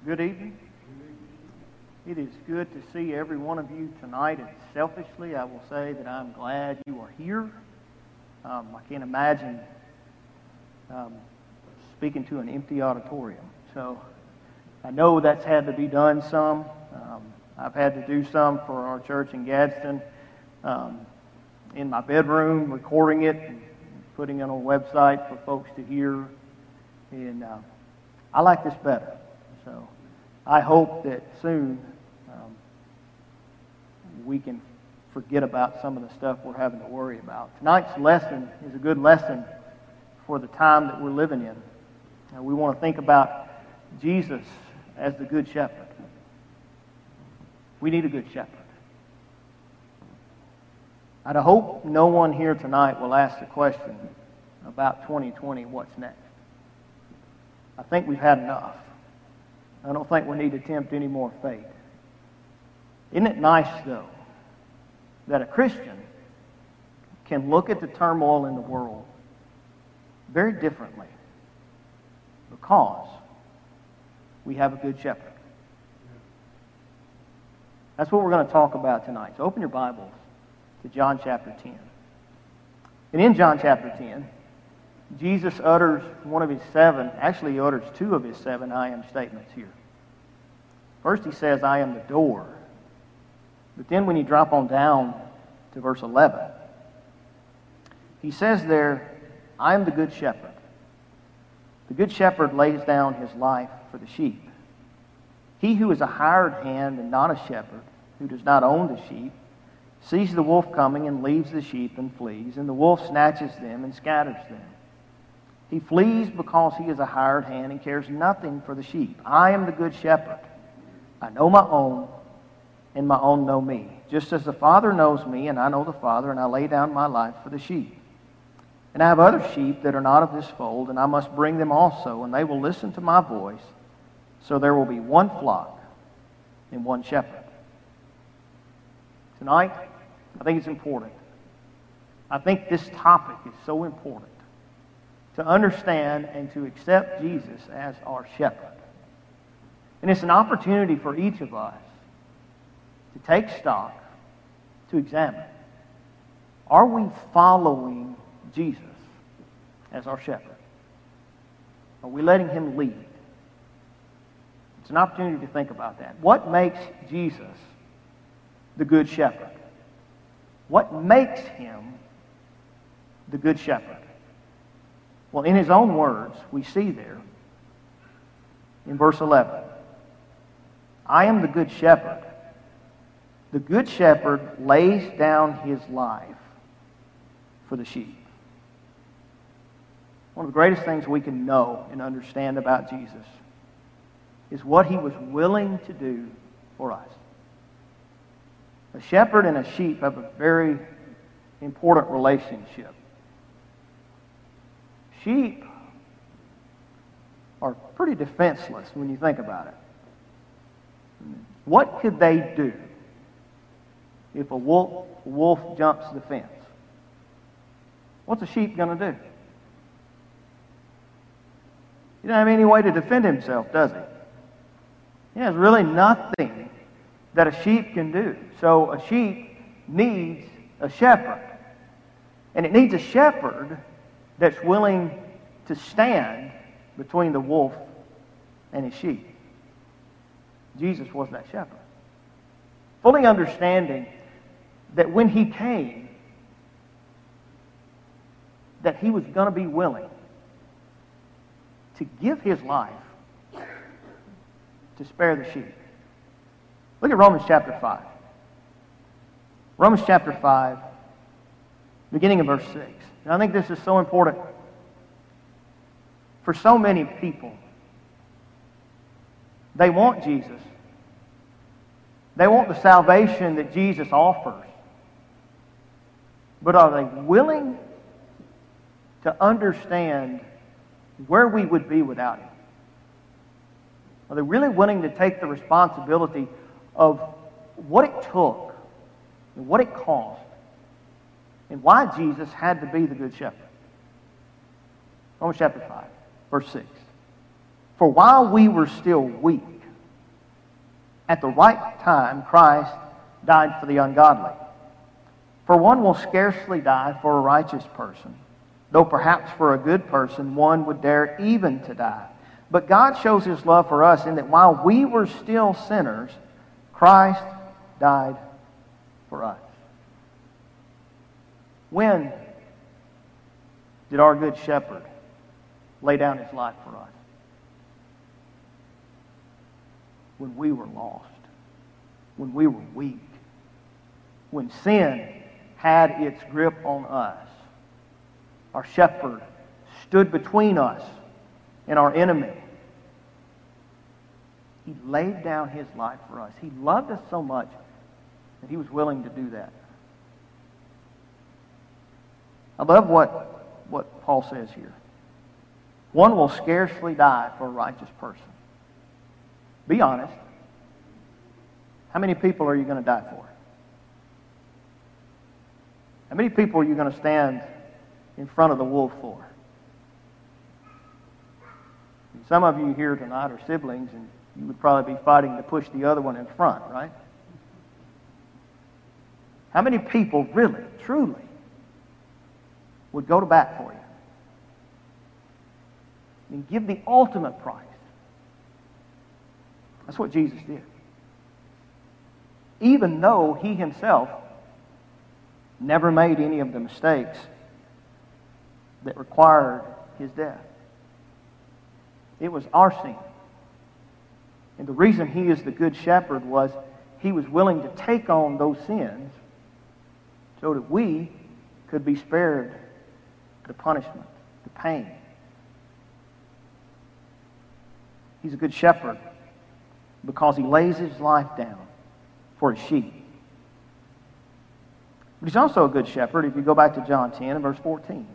Good evening. It is good to see every one of you tonight, and selfishly I will say that I'm glad you are here. I can't imagine speaking to an empty auditorium. So I know that's had to be done some. I've had to do some for our church in Gadsden, in my bedroom, recording it and putting it on a website for folks to hear. And I like this better. So I hope that soon we can forget about some of the stuff we're having to worry about. Tonight's lesson is a good lesson for the time that we're living in. We want to think about Jesus as the Good Shepherd. We need a Good Shepherd. I hope no one here tonight will ask the question about 2020, what's next? I think we've had enough. I don't think we need to tempt any more fate. Isn't it nice, though, that a Christian can look at the turmoil in the world very differently because we have a Good Shepherd? That's what we're going to talk about tonight. So open your Bibles to John chapter 10. And in John chapter 10, Jesus utters one of his seven, actually he utters two of his seven I am statements here. First he says, I am the door. But then when you drop on down to verse 11, he says there, I am the Good Shepherd. The Good Shepherd lays down his life for the sheep. He who is a hired hand and not a shepherd, who does not own the sheep, sees the wolf coming and leaves the sheep and flees, and the wolf snatches them and scatters them. He flees because he is a hired hand and cares nothing for the sheep. I am the Good Shepherd. I know my own, and my own know me. Just as the Father knows me, and I know the Father, and I lay down my life for the sheep. And I have other sheep that are not of this fold, and I must bring them also, and they will listen to my voice. So there will be one flock and one shepherd. Tonight, I think it's important. I think this topic is so important to understand and to accept Jesus as our shepherd. And it's an opportunity for each of us to take stock, to examine. Are we following Jesus as our shepherd? Are we letting him lead? It's an opportunity to think about that. What makes Jesus the Good Shepherd? What makes him the Good Shepherd? Well, in his own words, we see there in verse 11, I am the Good Shepherd. The Good Shepherd lays down his life for the sheep. One of the greatest things we can know and understand about Jesus is what he was willing to do for us. A shepherd and a sheep have a very important relationship. Sheep are pretty defenseless when you think about it. What could they do if a wolf jumps the fence? What's a sheep going to do? He doesn't have any way to defend himself, does he? There's really nothing that a sheep can do. So a sheep needs a shepherd. And it needs a shepherd that's willing to stand between the wolf and his sheep. Jesus was that shepherd. Fully understanding that when he came, that he was going to be willing to give his life to spare the sheep. Look at Romans chapter 5. Romans chapter 5, beginning in verse 6. And I think this is so important for so many people. They want Jesus. They want the salvation that Jesus offers. But are they willing to understand where we would be without him? Are they really willing to take the responsibility of what it took and what it cost and why Jesus had to be the Good Shepherd? Romans chapter 5, verse 6. For while we were still weak, At the right time, Christ died for the ungodly. For one will scarcely die for a righteous person, though perhaps for a good person one would dare even to die. But God shows His love for us in that while we were still sinners, Christ died for us. When did our Good Shepherd lay down His life for us? When we were lost, when we were weak, when sin had its grip on us. Our shepherd stood between us and our enemy. He laid down His life for us. He loved us so much that He was willing to do that. I love what Paul says here. One will scarcely die for a righteous person. Be honest. How many people are you going to die for? How many people are you going to stand in front of the wolf for? And some of you here tonight are siblings, and you would probably be fighting to push the other one in front, right? How many people really, truly, would go to bat for you and give the ultimate price? That's what Jesus did. Even though He Himself never made any of the mistakes that required His death. It was our sin. And the reason He is the Good Shepherd was He was willing to take on those sins so that we could be spared the punishment, the pain. He's a good shepherd because He lays His life down for His sheep. But He's also a good shepherd if you go back to John 10 and verse 14.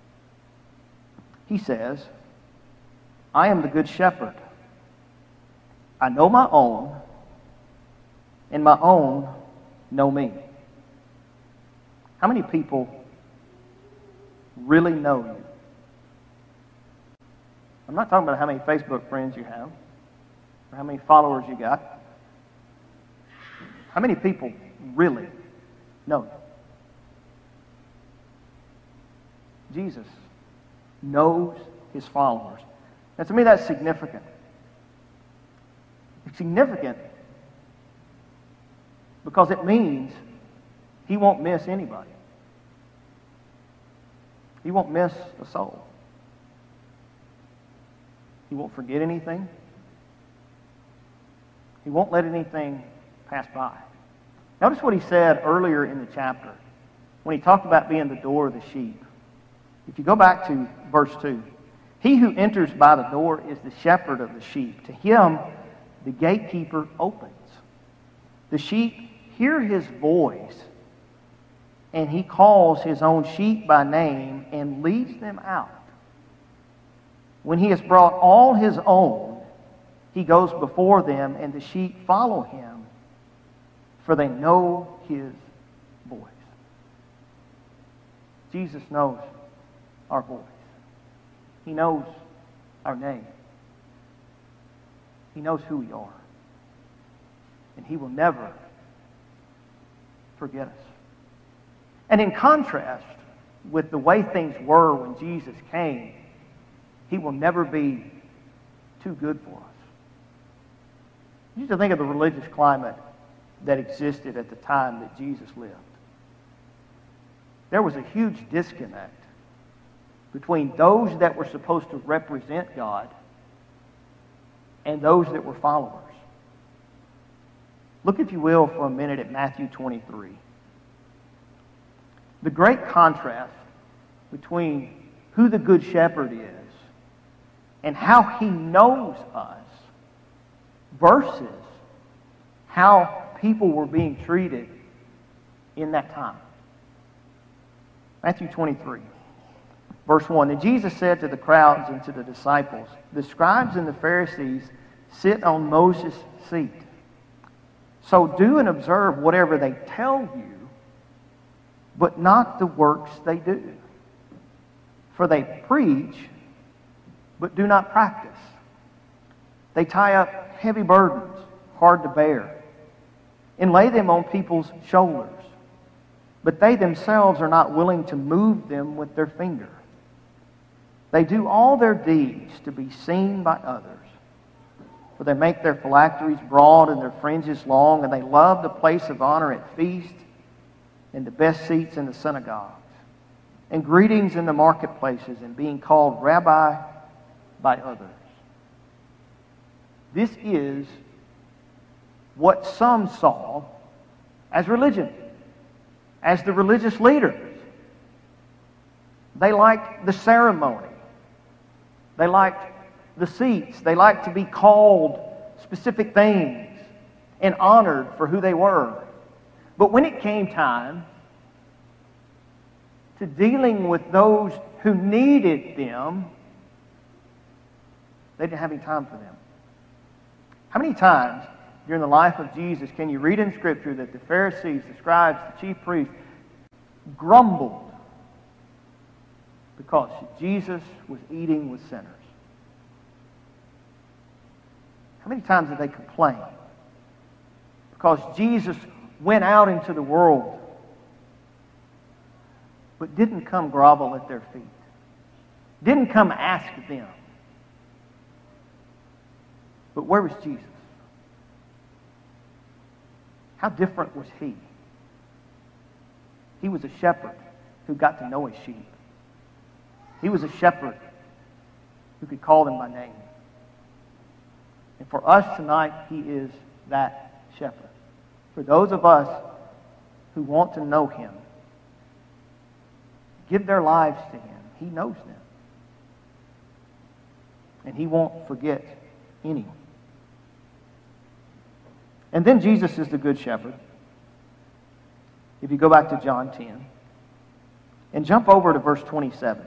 He says, I am the good shepherd. I know my own, and my own know me. How many people really know you? I'm not talking about how many Facebook friends you have or how many followers you got. How many people really know you? Jesus knows His followers. Now, to me, that's significant. It's significant because it means He won't miss anybody. He won't miss a soul. He won't forget anything. He won't let anything pass by. Notice what He said earlier in the chapter when He talked about being the door of the sheep. If you go back to verse 2, He who enters by the door is the shepherd of the sheep. To him the gatekeeper opens. The sheep hear His voice, and He calls His own sheep by name and leads them out. When He has brought all His own, He goes before them, and the sheep follow Him, for they know His voice. Jesus knows our voice. He knows our name. He knows who we are. And He will never forget us. And in contrast with the way things were when Jesus came, He will never be too good for us. You used to think of the religious climate that existed at the time that Jesus lived. There was a huge disconnect between those that were supposed to represent God and those that were followers. Look, if you will, for a minute at Matthew 23. The great contrast between who the Good Shepherd is and how He knows us versus how people were being treated in that time. Matthew 23, verse 1. And Jesus said to the crowds and to the disciples, the scribes and the Pharisees sit on Moses' seat. So do and observe whatever they tell you, but not the works they do. For they preach, but do not practice. They tie up heavy burdens, hard to bear, and lay them on people's shoulders, but they themselves are not willing to move them with their finger. They do all their deeds to be seen by others. For they make their phylacteries broad and their fringes long, and they love the place of honor at feasts and the best seats in the synagogues, and greetings in the marketplaces, and being called Rabbi by others. This is what some saw as religion, as the religious leaders. They liked the ceremony. They liked the seats. They liked to be called specific things and honored for who they were. But when it came time to dealing with those who needed them, they didn't have any time for them. How many times during the life of Jesus can you read in Scripture that the Pharisees, the scribes, the chief priests grumbled because Jesus was eating with sinners? How many times did they complain? Because Jesus went out into the world but didn't come grovel at their feet. Didn't come ask them. But where was Jesus? How different was He? He was a shepherd who got to know His sheep. He was a shepherd who could call them by name. And for us tonight, He is that shepherd. For those of us who want to know Him, give their lives to Him. He knows them. And He won't forget any. And then Jesus is the Good Shepherd. If you go back to John 10 and jump over to verse 27.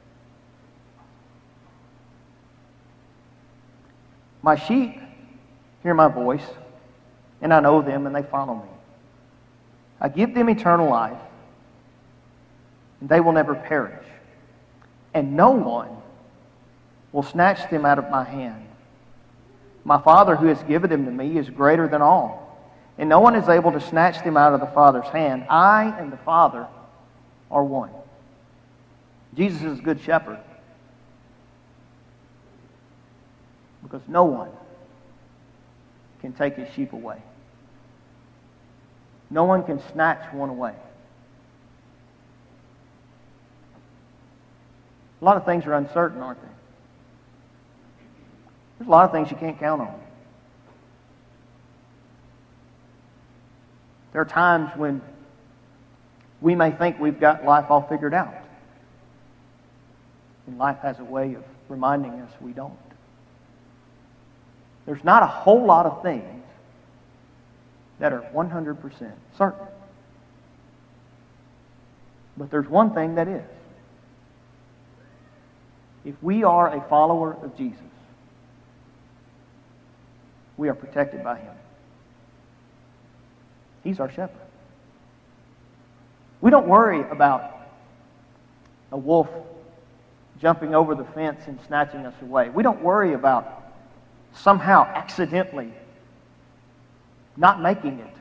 My sheep hear my voice, and I know them, and they follow me. I give them eternal life, and they will never perish, and no one will snatch them out of my hand. My Father who has given them to me is greater than all, and no one is able to snatch them out of the Father's hand. I and the Father are one. Jesus is a good shepherd because no one can take His sheep away. No one can snatch one away. A lot of things are uncertain, aren't they? There's a lot of things you can't count on. There are times when we may think we've got life all figured out. And life has a way of reminding us we don't. There's not a whole lot of things that are 100% certain. But there's one thing that is. If we are a follower of Jesus, we are protected by Him. He's our shepherd. We don't worry about a wolf jumping over the fence and snatching us away. We don't worry about somehow accidentally not making it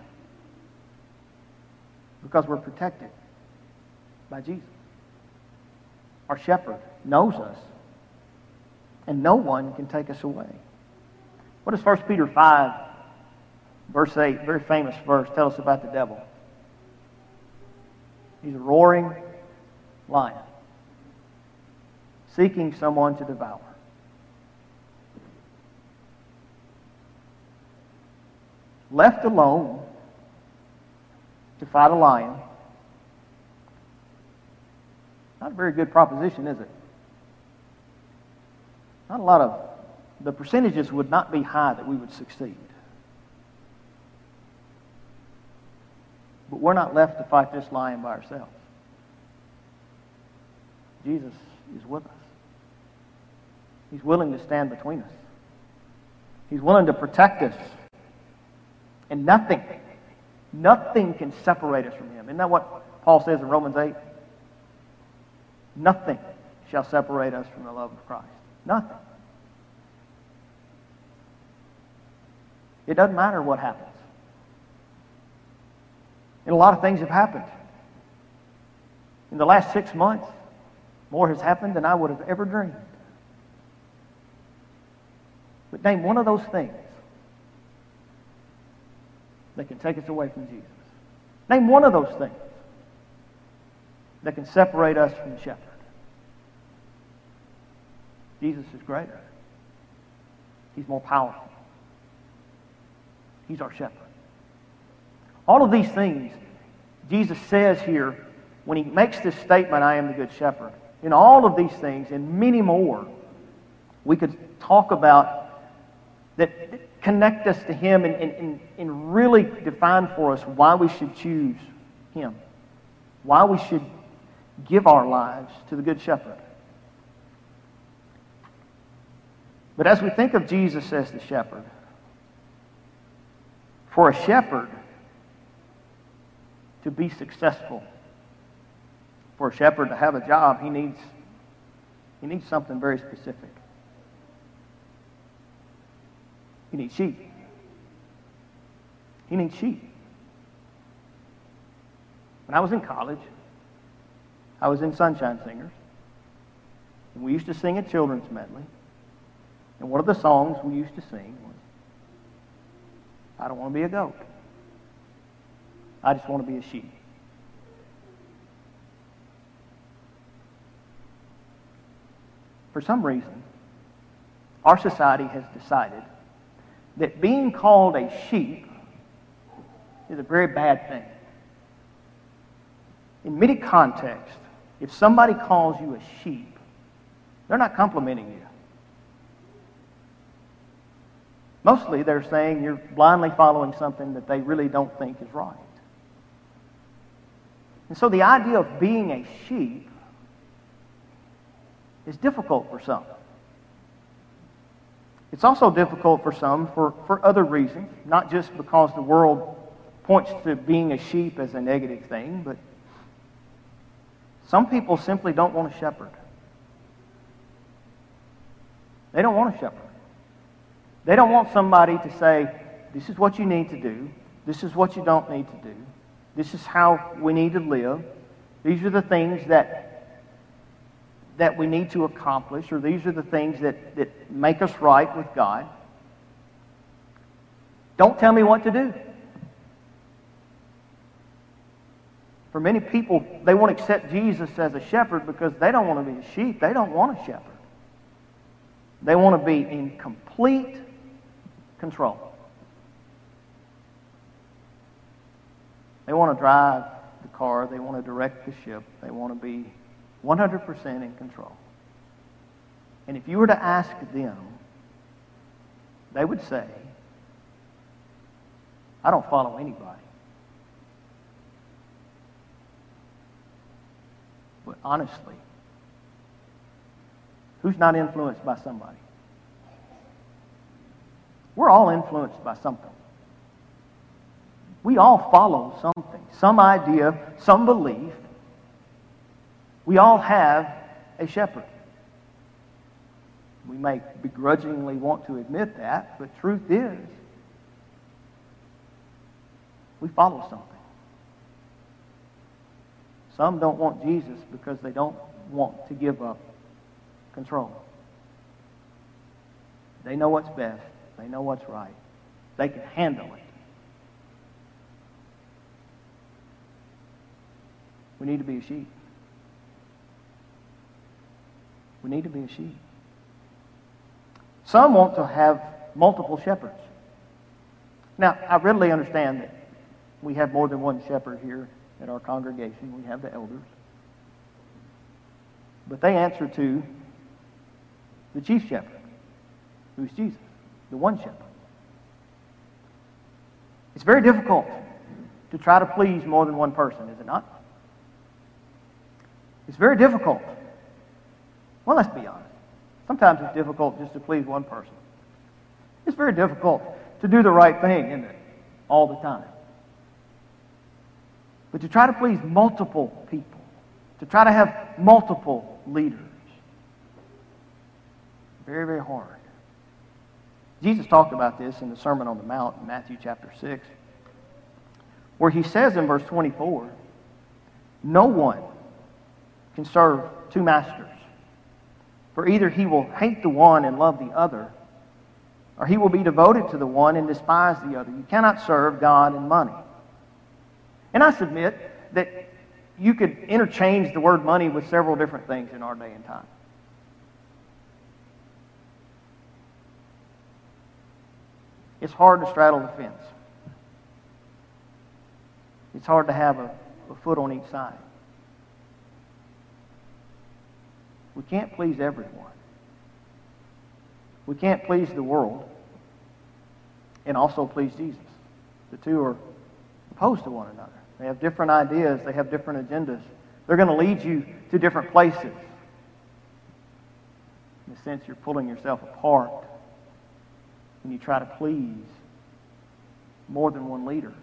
because we're protected by Jesus. Our shepherd knows us, and no one can take us away. What does 1 Peter 5, verse 8, very famous verse, tell us about the devil? He's a roaring lion, seeking someone to devour. Left alone to fight a lion, not a very good proposition, is it? Not a lot of, the percentages would not be high that we would succeed. But we're not left to fight this lion by ourselves. Jesus is with us. He's willing to stand between us. He's willing to protect us. And nothing can separate us from Him. Isn't that what Paul says in Romans 8? Nothing shall separate us from the love of Christ. Nothing. It doesn't matter what happens. And a lot of things have happened. In the last 6 months, more has happened than I would have ever dreamed. But name one of those things that can take us away from Jesus. Name one of those things that can separate us from the shepherd. Jesus is greater. He's more powerful. He's our shepherd. All of these things Jesus says here when he makes this statement, I am the good shepherd. In all of these things and many more, we could talk about that connect us to him and really define for us why we should choose him, why we should give our lives to the good shepherd. But as we think of Jesus as the shepherd, for a shepherd to be successful, for a shepherd to have a job, he needs something very specific. He needs sheep. He needs sheep. When I was in college, I was in Sunshine Singers, and we used to sing a children's medley. And one of the songs we used to sing was, I don't want to be a goat. I just want to be a sheep. For some reason, our society has decided that being called a sheep is a very bad thing. In many contexts, if somebody calls you a sheep, they're not complimenting you. Mostly they're saying you're blindly following something that they really don't think is right. And so the idea of being a sheep is difficult for some. It's also difficult for some for other reasons, not just because the world points to being a sheep as a negative thing, but some people simply don't want a shepherd. They don't want a shepherd. They don't want somebody to say, this is what you need to do, this is what you don't need to do, this is how we need to live, these are the things that we need to accomplish, or these are the things that make us right with God. Don't tell me what to do. For many people, they won't accept Jesus as a shepherd because they don't want to be a sheep. They don't want a shepherd. They want to be in complete control. They want to drive the car. They want to direct the ship. They want to be 100% in control. And if you were to ask them, they would say, I don't follow anybody. But honestly, who's not influenced by somebody? We're all influenced by something. We all follow something, some idea, some belief. We all have a shepherd. We may begrudgingly want to admit that, but truth is, we follow something. Some don't want Jesus because they don't want to give up control. They know what's best. They know what's right. They can handle it. We need to be a sheep. We need to be a sheep. Some want to have multiple shepherds. Now, I readily understand that we have more than one shepherd here at our congregation. We have the elders. But they answer to the chief shepherd, who's Jesus, the one shepherd. It's very difficult to try to please more than one person, is it not? It's very difficult. Well, let's be honest. Sometimes it's difficult just to please one person. It's very difficult to do the right thing, isn't it? All the time. But to try to please multiple people, to try to have multiple leaders, very, very hard. Jesus talked about this in the Sermon on the Mount in Matthew chapter 6, where he says in verse 24, no one can serve two masters, for either he will hate the one and love the other, or he will be devoted to the one and despise the other. You cannot serve God and money. And I submit that you could interchange the word money with several different things in our day and time. It's hard to straddle the fence. It's hard to have a foot on each side. We can't please everyone. We can't please the world and also please Jesus. The two are opposed to one another. They have different ideas. They have different agendas. They're going to lead you to different places. In a sense, you're pulling yourself apart when you try to please more than one leader.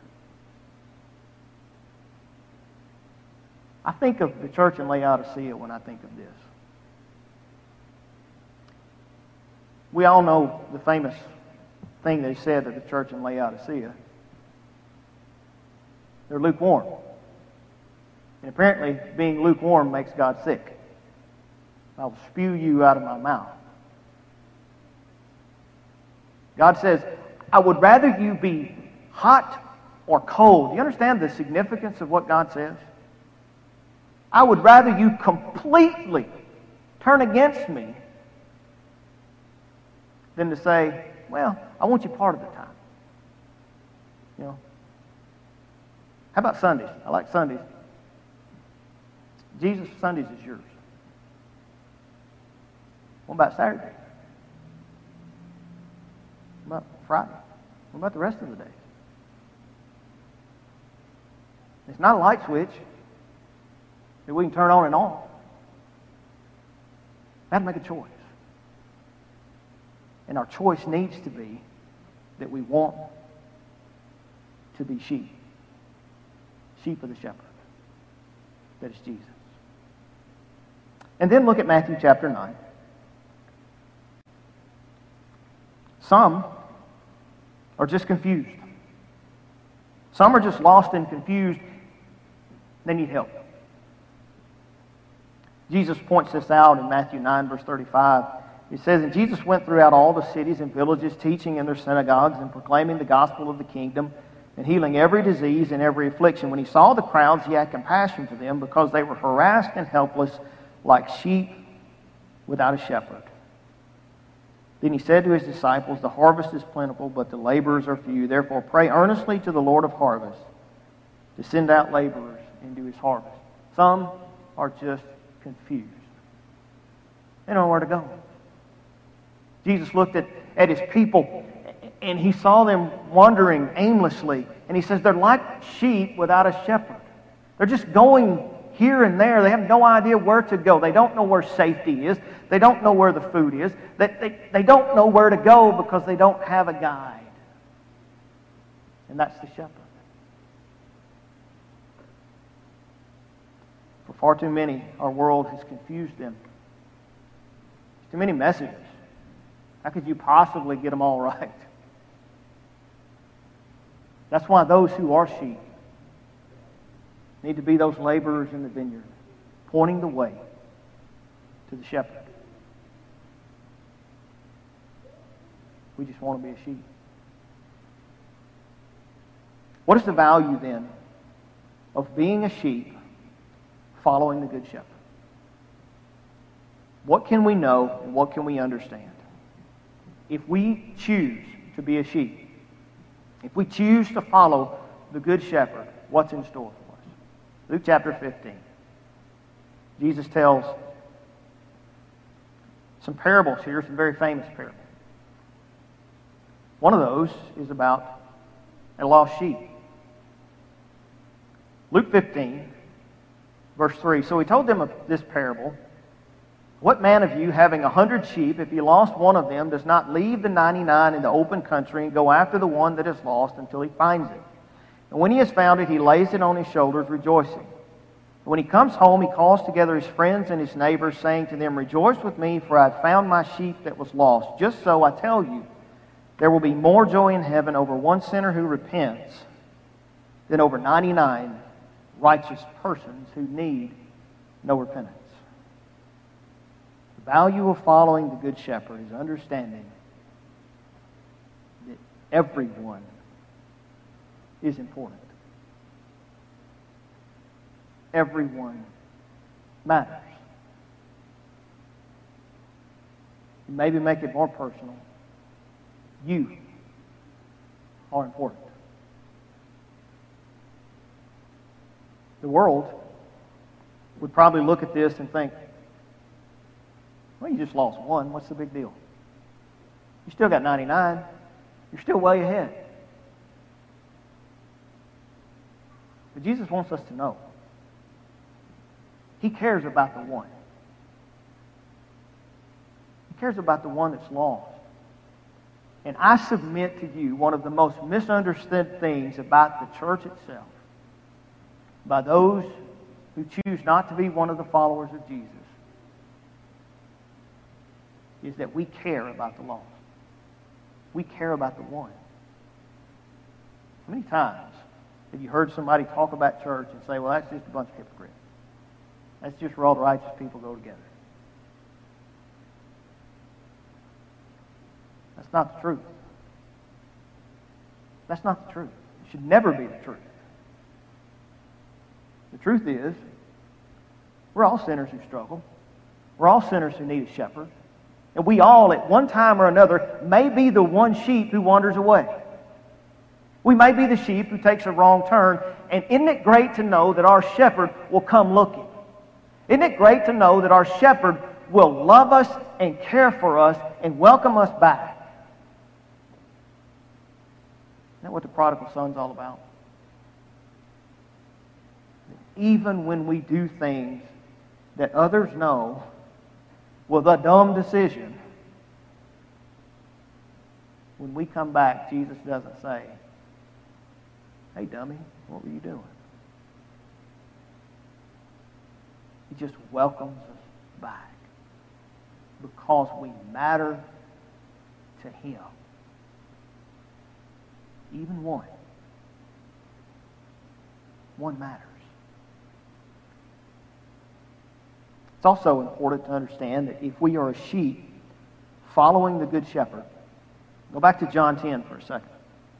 I think of the church in Laodicea when I think of this. We all know the famous thing they said of the church in Laodicea. They're lukewarm. And apparently, being lukewarm makes God sick. I will spew you out of my mouth. God says, I would rather you be hot or cold. Do you understand the significance of what God says? I would rather you completely turn against me than to say, well, I want you part of the time. You know? How about Sundays? I like Sundays. Jesus, Sundays is yours. What about Saturday? What about Friday? What about the rest of the days? It's not a light switch that we can turn on and off. We have to make a choice. And our choice needs to be that we want to be sheep. Sheep of the shepherd. That is Jesus. And then look at Matthew chapter 9. Some are just confused. Some are just lost and confused. They need help. Jesus points this out in Matthew 9, verse 35. It says, and Jesus went throughout all the cities and villages, teaching in their synagogues and proclaiming the gospel of the kingdom and healing every disease and every affliction. When he saw the crowds, he had compassion for them because they were harassed and helpless like sheep without a shepherd. Then he said to his disciples, the harvest is plentiful, but the laborers are few. Therefore pray earnestly to the Lord of harvest to send out laborers into his harvest. Some are just confused. They don't know where to go. Jesus looked at his people and he saw them wandering aimlessly. And he says they're like sheep without a shepherd. They're just going here and there. They have no idea where to go. They don't know where safety is. They don't know where the food is. They don't know where to go because they don't have a guide. And that's the shepherd. For far too many, our world has confused them. Too many messages. How could you possibly get them all right? That's why those who are sheep need to be those laborers in the vineyard, pointing the way to the shepherd. We just want to be a sheep. What is the value then of being a sheep following the Good Shepherd? What can we know and what can we understand? If we choose to be a sheep, if we choose to follow the Good Shepherd, what's in store for us? Luke chapter 15. Jesus tells some parables here, some very famous parables. One of those is about a lost sheep. Luke 15, verse 3. So he told them of this parable. What man of you, having 100 sheep, if he lost one of them, does not leave the 99 in the open country and go after the one that is lost until he finds it? And when he has found it, he lays it on his shoulders, rejoicing. And when he comes home, he calls together his friends and his neighbors, saying to them, rejoice with me, for I have found my sheep that was lost. Just so, I tell you, there will be more joy in heaven over one sinner who repents than over 99 righteous persons who need no repentance. The value of following the Good Shepherd is understanding that everyone is important. Everyone matters. And maybe make it more personal. You are important. The world would probably look at this and think, well, you just lost one. What's the big deal? You still got 99. You're still way ahead. But Jesus wants us to know He cares about the one. He cares about the one that's lost. And I submit to you one of the most misunderstood things about the church itself by those who choose not to be one of the followers of Jesus is that we care about the lost. We care about the one. How many times have you heard somebody talk about church and say, well, that's just a bunch of hypocrites. That's just where all the righteous people go together. That's not the truth. That's not the truth. It should never be the truth. The truth is, we're all sinners who struggle. We're all sinners who need a shepherd. And we all, at one time or another, may be the one sheep who wanders away. We may be the sheep who takes a wrong turn. And isn't it great to know that our shepherd will come looking? Isn't it great to know that our shepherd will love us and care for us and welcome us back? Isn't that what the prodigal son's all about? Even when we do things that others know was a dumb decision, when we come back, Jesus doesn't say, hey, dummy, what were you doing? He just welcomes us back because we matter to Him. Even one. One matters. It's also important to understand that if we are a sheep following the Good Shepherd, go back to John 10 for a second.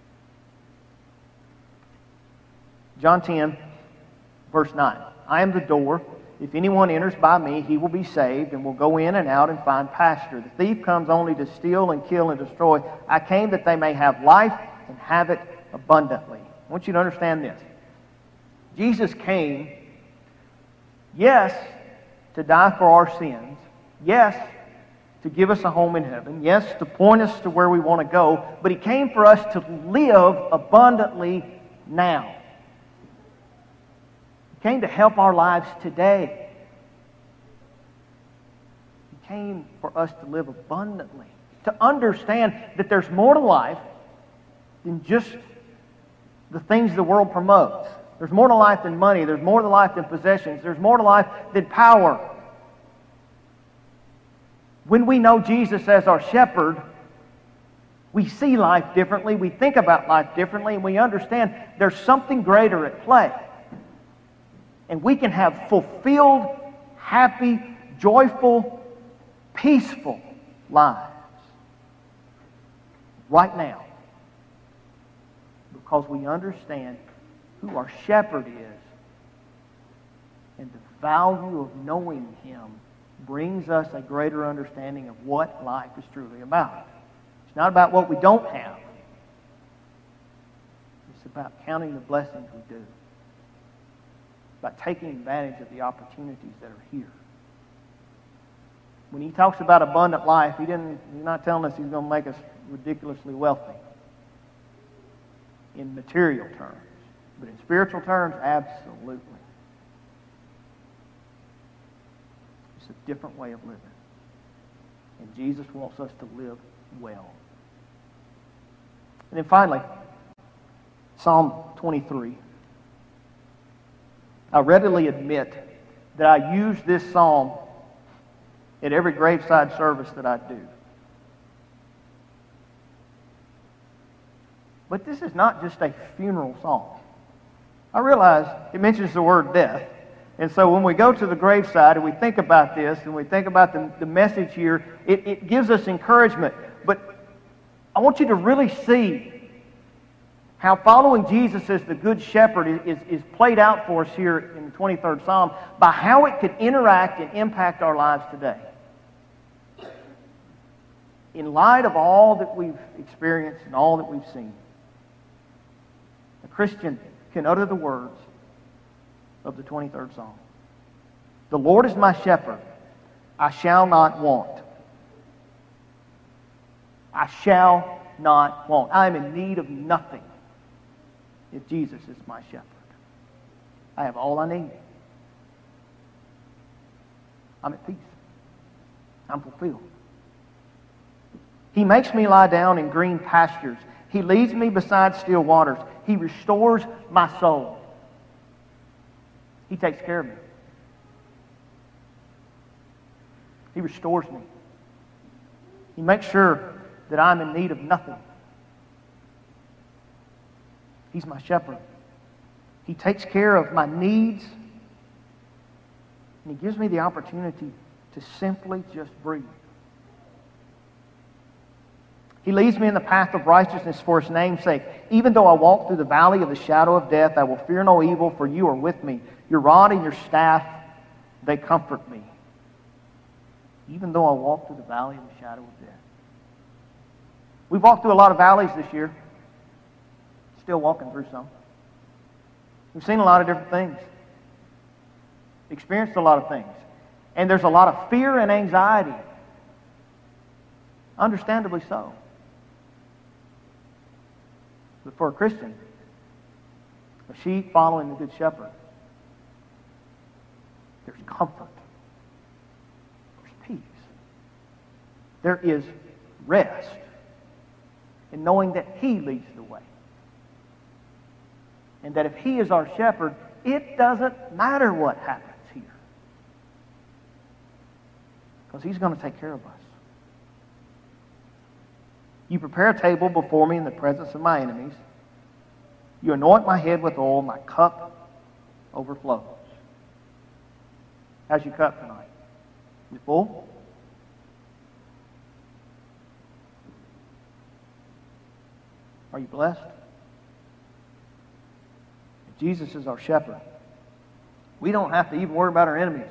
John 10, verse 9. I am the door. If anyone enters by me, he will be saved and will go in and out and find pasture. The thief comes only to steal and kill and destroy. I came that they may have life and have it abundantly. I want you to understand this. Jesus came, yes, to die for our sins. Yes, to give us a home in heaven. Yes, to point us to where we want to go. But He came for us to live abundantly now. He came to help our lives today. He came for us to live abundantly. To understand that there's more to life than just the things the world promotes. There's more to life than money. There's more to life than possessions. There's more to life than power. When we know Jesus as our shepherd, we see life differently, we think about life differently, and we understand there's something greater at play. And we can have fulfilled, happy, joyful, peaceful lives right now because we understand who our shepherd is, and the value of knowing Him brings us a greater understanding of what life is truly about. It's not about what we don't have. It's about counting the blessings we do. About taking advantage of the opportunities that are here. When He talks about abundant life, He's not telling us He's going to make us ridiculously wealthy in material terms. But in spiritual terms, absolutely. It's a different way of living. And Jesus wants us to live well. And then finally, Psalm 23. I readily admit that I use this psalm at every graveside service that I do. But this is not just a funeral psalm. I realize it mentions the word death. And so when we go to the graveside and we think about this and we think about the message here, it gives us encouragement. But I want you to really see how following Jesus as the Good Shepherd is played out for us here in the 23rd Psalm by how it could interact and impact our lives today. In light of all that we've experienced and all that we've seen, a Christian can utter the words of the 23rd Psalm. The Lord is my shepherd, I shall not want. I shall not want. I am in need of nothing if Jesus is my shepherd. I have all I need. I'm at peace. I'm fulfilled. He makes me lie down in green pastures. He leads me beside still waters. He restores my soul. He takes care of me. He restores me. He makes sure that I'm in need of nothing. He's my shepherd. He takes care of my needs. And He gives me the opportunity to simply just breathe. He leads me in the path of righteousness for His name's sake. Even though I walk through the valley of the shadow of death, I will fear no evil, for You are with me. Your rod and Your staff, they comfort me. Even though I walk through the valley of the shadow of death. We've walked through a lot of valleys this year. Still walking through some. We've seen a lot of different things. Experienced a lot of things. And there's a lot of fear and anxiety. Understandably so. But for a Christian, a sheep following the Good Shepherd, there's comfort. There's peace. There is rest in knowing that He leads the way. And that if He is our shepherd, it doesn't matter what happens here. Because He's going to take care of us. You prepare a table before me in the presence of my enemies. You anoint my head with oil, my cup overflows. How's your cup tonight? Is it full? Are you blessed? If Jesus is our shepherd, we don't have to even worry about our enemies.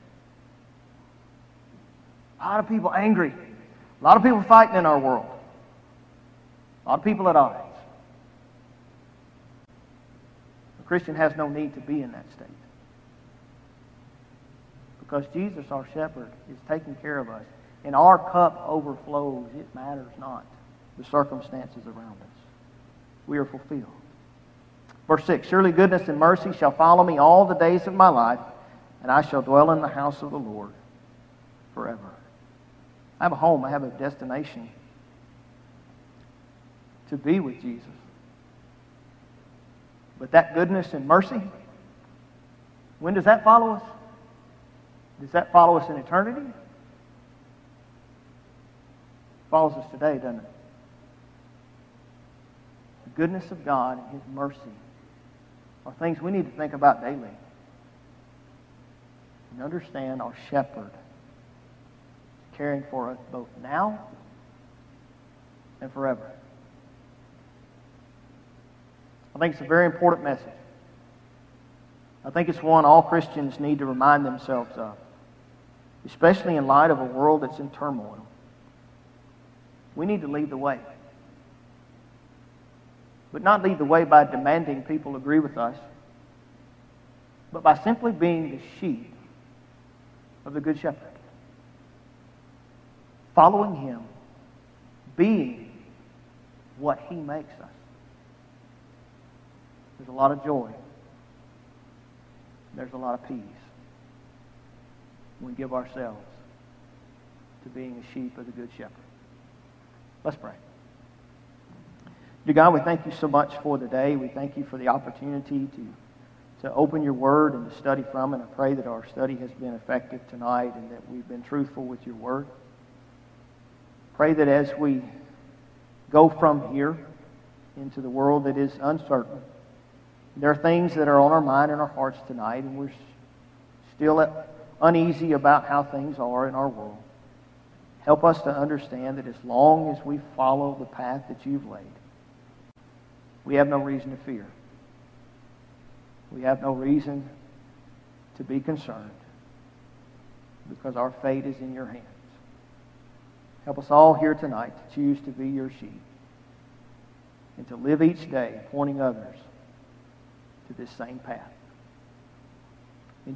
A lot of people angry. A lot of people fighting in our world. A lot of people at odds. A Christian has no need to be in that state. Because Jesus, our shepherd, is taking care of us. And our cup overflows. It matters not the circumstances around us. We are fulfilled. Verse 6, surely goodness and mercy shall follow me all the days of my life, and I shall dwell in the house of the Lord forever. I have a home. I have a destination. To be with Jesus. But that goodness and mercy, when does that follow us? Does that follow us in eternity? It follows us today, doesn't it? The goodness of God and His mercy are things we need to think about daily. And understand our shepherd is caring for us both now and forever. I think it's a very important message. I think it's one all Christians need to remind themselves of, especially in light of a world that's in turmoil. We need to lead the way. But not lead the way by demanding people agree with us, but by simply being the sheep of the Good Shepherd. Following Him, being what He makes us. There's a lot of joy. There's a lot of peace when we give ourselves to being a sheep of the Good Shepherd. Let's pray. Dear God, we thank You so much for the day. We thank You for the opportunity to open Your Word and to study from it. I pray that our study has been effective tonight and that we've been truthful with Your Word. Pray that as we go from here into the world that is uncertain, There are things that are on our mind and our hearts tonight, and we're still uneasy about how things are in our world. Help us to understand that as long as we follow the path that you've laid, we have no reason to fear. We have no reason to be concerned because our fate is in your hands. Help us all here tonight to choose to be your sheep and to live each day pointing others to this same path.